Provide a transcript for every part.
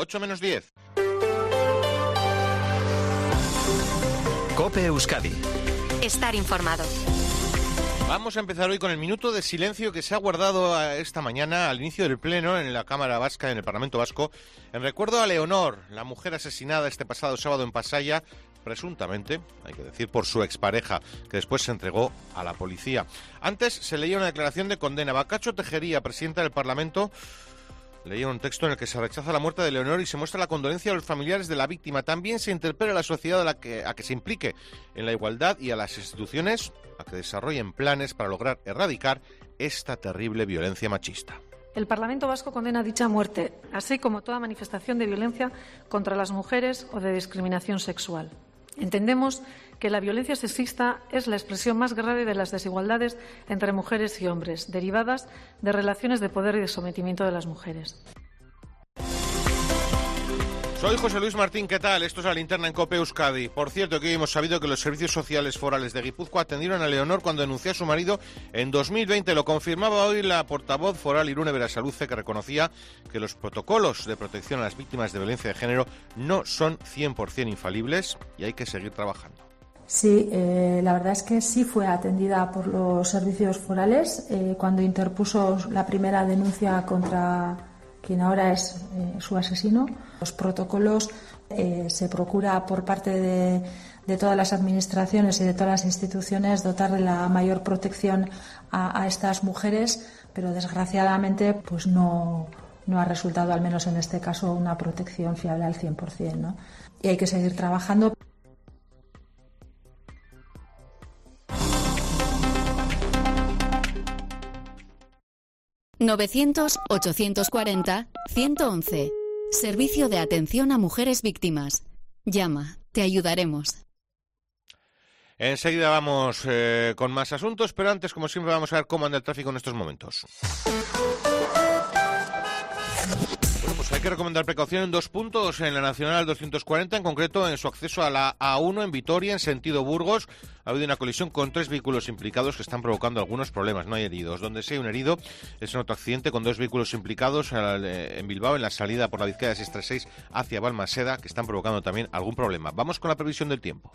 8 menos 10. COPE Euskadi. Estar informado. Vamos a empezar hoy con el minuto de silencio que se ha guardado esta mañana al inicio del pleno en la Cámara Vasca, en el Parlamento Vasco, en recuerdo a Leonor, la mujer asesinada este pasado sábado en Pasaia, presuntamente, hay que decir, por su expareja, que después se entregó a la policía. Antes se leía una declaración de condena. Bacacho Tejería, presidenta del Parlamento, leía un texto en el que se rechaza la muerte de Leonor y se muestra la condolencia a los familiares de la víctima. También se interpela a la sociedad a que se implique en la igualdad y a las instituciones a que desarrollen planes para lograr erradicar esta terrible violencia machista. El Parlamento Vasco condena dicha muerte, así como toda manifestación de violencia contra las mujeres o de discriminación sexual. Entendemos que la violencia sexista es la expresión más grave de las desigualdades entre mujeres y hombres, derivadas de relaciones de poder y de sometimiento de las mujeres. Soy José Luis Martín, ¿qué tal? Esto es La Linterna en COPE Euskadi. Por cierto, que hoy hemos sabido que los servicios sociales forales de Guipúzcoa atendieron a Leonor cuando denunció a su marido en 2020. Lo confirmaba hoy la portavoz foral Irune Berasaluze, que reconocía que los protocolos de protección a las víctimas de violencia de género no son 100% infalibles y hay que seguir trabajando. Sí, la verdad es que sí fue atendida por los servicios forales cuando interpuso la primera denuncia contra quien ahora es su asesino. Los protocolos se procura por parte de todas las administraciones y de todas las instituciones dotar de la mayor protección a estas mujeres, pero desgraciadamente pues no ha resultado, al menos en este caso, una protección fiable al 100%, ¿no? Y hay que seguir trabajando. (900-840-111) Servicio de atención a mujeres víctimas. Llama, te ayudaremos. Enseguida vamos con más asuntos, pero antes, como siempre, vamos a ver cómo anda el tráfico en estos momentos. Bueno, pues hay que recomendar precaución en 2 puntos en la Nacional 240, en concreto en su acceso a la A1 en Vitoria, en sentido Burgos. Ha habido una colisión con 3 vehículos implicados que están provocando algunos problemas. No hay heridos. Donde sí hay un herido es en otro accidente con 2 vehículos implicados en Bilbao, en la salida por la Vizcaya 636 hacia Balmaseda, que están provocando también algún problema. Vamos con la previsión del tiempo.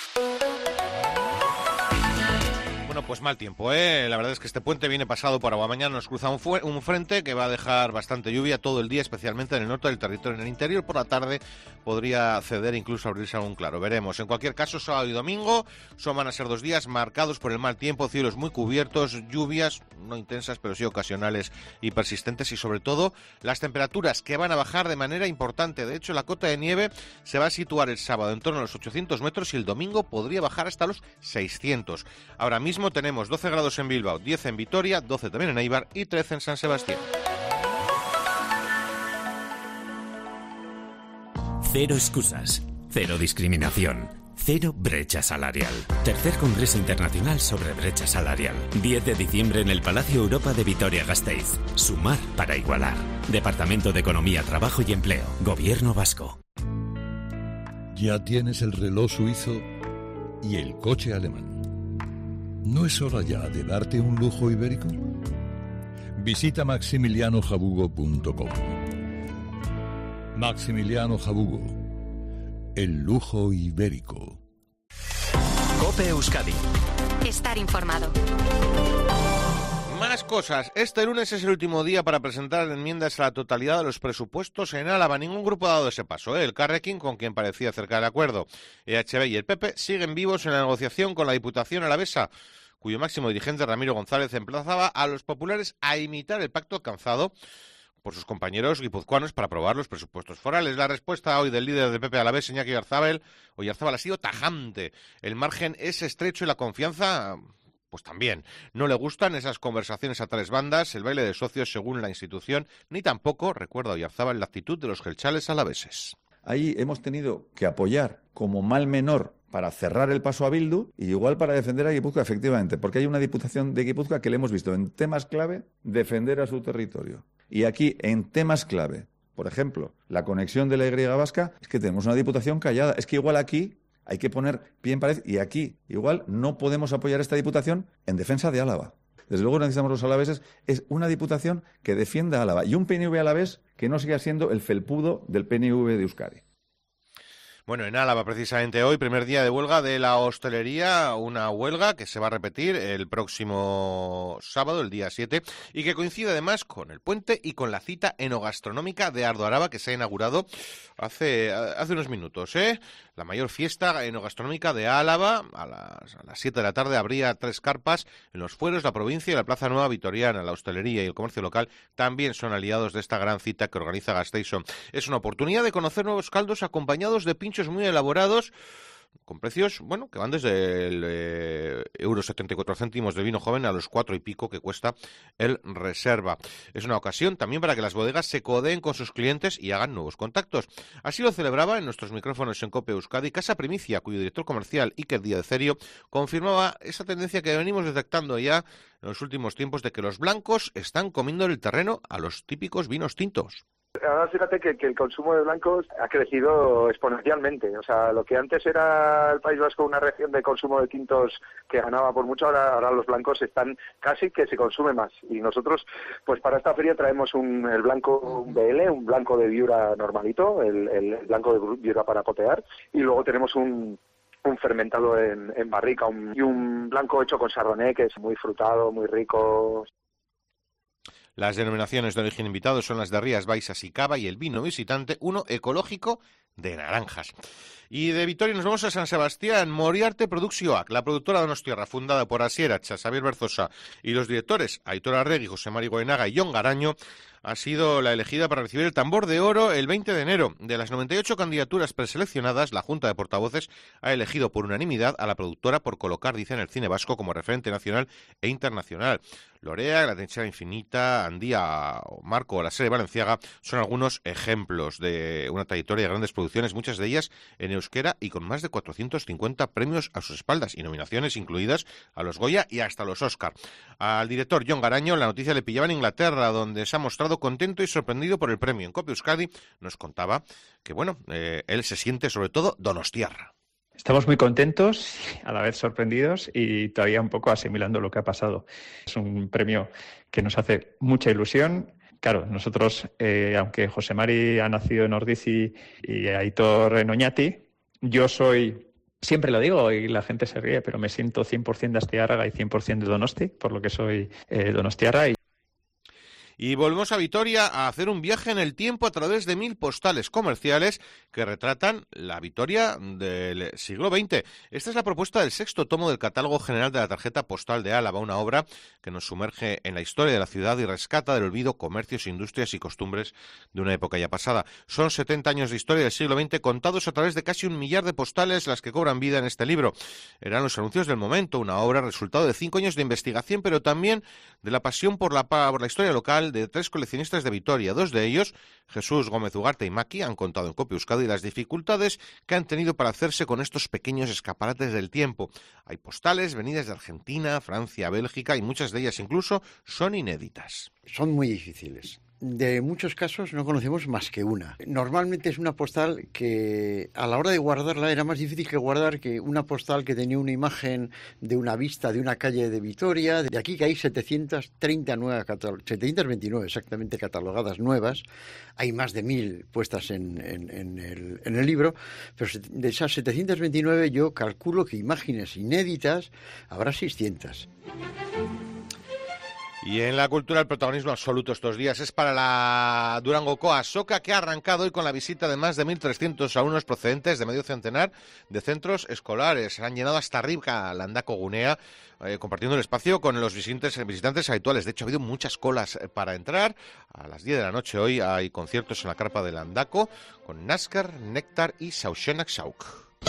Bueno, pues mal tiempo, ¿eh? La verdad es que este puente viene pasado por agua. Mañana nos cruza un frente que va a dejar bastante lluvia todo el día, especialmente en el norte del territorio. En el interior, por la tarde, podría ceder, incluso abrirse algún claro. Veremos. En cualquier caso, sábado y domingo van a ser 2 días marcados por el mal tiempo, cielos muy cubiertos, lluvias no intensas, pero sí ocasionales y persistentes, y sobre todo las temperaturas que van a bajar de manera importante. De hecho, la cota de nieve se va a situar el sábado en torno a los 800 metros y el domingo podría bajar hasta los 600. Ahora mismo tenemos 12 grados en Bilbao, 10 en Vitoria, 12 también en Eibar y 13 en San Sebastián. Cero excusas, cero discriminación, cero brecha salarial. Tercer Congreso Internacional sobre Brecha Salarial. 10 de diciembre en el Palacio Europa de Vitoria-Gasteiz. Sumar para igualar. Departamento de Economía, Trabajo y Empleo. Gobierno Vasco. Ya tienes el reloj suizo y el coche alemán. ¿No es hora ya de darte un lujo ibérico? Visita maximilianojabugo.com. Maximiliano Jabugo, el lujo ibérico. COPE Euskadi. Estar informado. Más cosas. Este lunes es el último día para presentar enmiendas a la totalidad de los presupuestos en Álava. Ningún grupo ha dado ese paso, ¿eh? El Carrequín, con quien parecía cerca del acuerdo, EHB y el PP siguen vivos en la negociación con la Diputación alavesa, cuyo máximo dirigente, Ramiro González, emplazaba a los populares a imitar el pacto alcanzado por sus compañeros guipuzcoanos para aprobar los presupuestos forales. La respuesta hoy del líder del PP alavés, Iñaki Oyarzábal, ha sido tajante. El margen es estrecho y la confianza, pues también. No le gustan esas conversaciones a 3 bandas, el baile de socios según la institución, ni tampoco, recuerda Oyarzábal, la actitud de los gelchales alaveses. Ahí hemos tenido que apoyar como mal menor para cerrar el paso a Bildu y igual para defender a Guipúzcoa, efectivamente, porque hay una Diputación de Guipúzcoa que le hemos visto en temas clave defender a su territorio. Y aquí, en temas clave, por ejemplo, la conexión de la Y vasca, es que tenemos una Diputación callada. Es que igual aquí hay que poner pie en pared y aquí igual no podemos apoyar esta Diputación en defensa de Álava. desde luego necesitamos los alaveses, es una Diputación que defienda a Álava y un PNV alavés que no siga siendo el felpudo del PNV de Euskadi. Bueno, en Álava, precisamente hoy, primer día de huelga de la hostelería, una huelga que se va a repetir el próximo sábado, el día 7, y que coincide además con el puente y con la cita enogastronómica de Ardo Araba, que se ha inaugurado hace unos minutos, ¿eh? La mayor fiesta enogastronómica de Álava, a las 7 de la tarde, habría 3 carpas en los fueros, la provincia y la Plaza Nueva Vitoriana. La hostelería y el comercio local también son aliados de esta gran cita que organiza Gasteiso. Es una oportunidad de conocer nuevos caldos acompañados de pinchos muy elaborados, con precios, bueno, que van desde el euro 74 céntimos de vino joven a los 4 y pico que cuesta el reserva. Es una ocasión también para que las bodegas se codeen con sus clientes y hagan nuevos contactos. Así lo celebraba en nuestros micrófonos en COPE Euskadi Casa Primicia, cuyo director comercial, Iker Díaz de Cerio, confirmaba esa tendencia que venimos detectando ya en los últimos tiempos de que los blancos están comiendo el terreno a los típicos vinos tintos. Ahora fíjate que el consumo de blancos ha crecido exponencialmente. O sea, lo que antes era el País Vasco una región de consumo de tintos que ganaba por mucho, ahora los blancos están casi que se consume más. Y nosotros, pues para esta feria traemos el blanco BL, un blanco de Viura normalito, el blanco de Viura para potear, y luego tenemos un fermentado en barrica y un blanco hecho con chardonnay que es muy frutado, muy rico. Las denominaciones de origen invitado son las de Rías Baixas y Cava y el vino visitante, uno ecológico de naranjas. Y de Vitoria nos vamos a San Sebastián. Moriarte Produczioak, la productora donostiarra fundada por Asier Hacha, Xavier Berzosa y los directores Aitor Arregui, José Mari Goenaga y Jon Garaño, ha sido la elegida para recibir el tambor de oro el 20 de enero. De las 98 candidaturas preseleccionadas, la Junta de Portavoces ha elegido por unanimidad a la productora por colocar, dicen, el cine vasco como referente nacional e internacional. Lorea, La Trinchera Infinita, Andía o Marco o la serie Valenciaga son algunos ejemplos de una trayectoria de grandes producciones, muchas de ellas en euskera y con más de 450 premios a sus espaldas y nominaciones incluidas a los Goya y hasta los Oscar. Al director Jon Garaño la noticia le pillaba en Inglaterra, donde se ha mostrado contento y sorprendido por el premio. En COPE Euskadi nos contaba que, bueno, él se siente sobre todo donostiarra. Estamos muy contentos, a la vez sorprendidos y todavía un poco asimilando lo que ha pasado. Es un premio que nos hace mucha ilusión. Claro, nosotros, aunque José Mari ha nacido en Ordizi y Aitor en Oñati, yo soy, siempre lo digo y la gente se ríe, pero me siento 100% de Astiárraga y 100% de Donosti, por lo que soy donostiarra. Y volvemos a Vitoria a hacer un viaje en el tiempo a través de 1000 postales comerciales que retratan la Vitoria del siglo XX. Esta es la propuesta del 6º tomo del Catálogo General de la Tarjeta Postal de Álava, una obra que nos sumerge en la historia de la ciudad y rescata del olvido comercios, industrias y costumbres de una época ya pasada. Son 70 años de historia del siglo XX contados a través de casi 1 millar de postales las que cobran vida en este libro. Eran los anuncios del momento, una obra resultado de 5 años de investigación, pero también de la pasión por la historia local de 3 coleccionistas de Vitoria. 2 de ellos, Jesús Gómez Ugarte y Maki, han contado en COPE Euskadi las dificultades que han tenido para hacerse con estos pequeños escaparates del tiempo. Hay postales venidas de Argentina, Francia, Bélgica y muchas de ellas incluso son inéditas. Son muy difíciles. De muchos casos no conocemos más que una. Normalmente es una postal que a la hora de guardarla era más difícil que guardar que una postal que tenía una imagen de una vista de una calle de Vitoria. De aquí que hay 729 exactamente catalogadas nuevas. Hay más de 1000 puestas en el libro, pero de esas 729 yo calculo que imágenes inéditas habrá 600. Y en la cultura el protagonismo absoluto estos días es para la Durangoko Azoka, que ha arrancado hoy con la visita de más de 1.300 alumnos procedentes de medio centenar de centros escolares. Se han llenado hasta arriba Landako Gunea, compartiendo el espacio con los visitantes habituales. De hecho, ha habido muchas colas para entrar. A las 10 de la noche hoy hay conciertos en la carpa de Landako con Naskar, Néctar y Saushenak Sauk.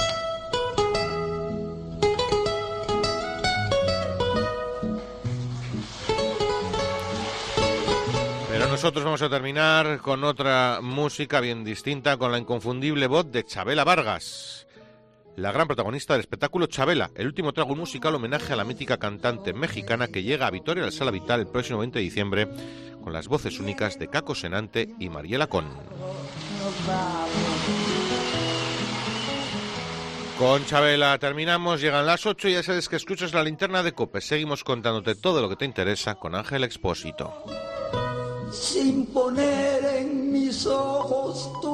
Nosotros vamos a terminar con otra música bien distinta, con la inconfundible voz de Chabela Vargas, la gran protagonista del espectáculo Chabela, el último trago musical homenaje a la mítica cantante mexicana que llega a Vitoria, la Sala Vital, el próximo 20 de diciembre, con las voces únicas de Caco Senante y Mariela Con. Con Chabela terminamos, llegan las 8 y ya sabes que escuchas la linterna de COPE. Seguimos contándote todo lo que te interesa con Ángel Expósito. Sin poner en mis ojos tu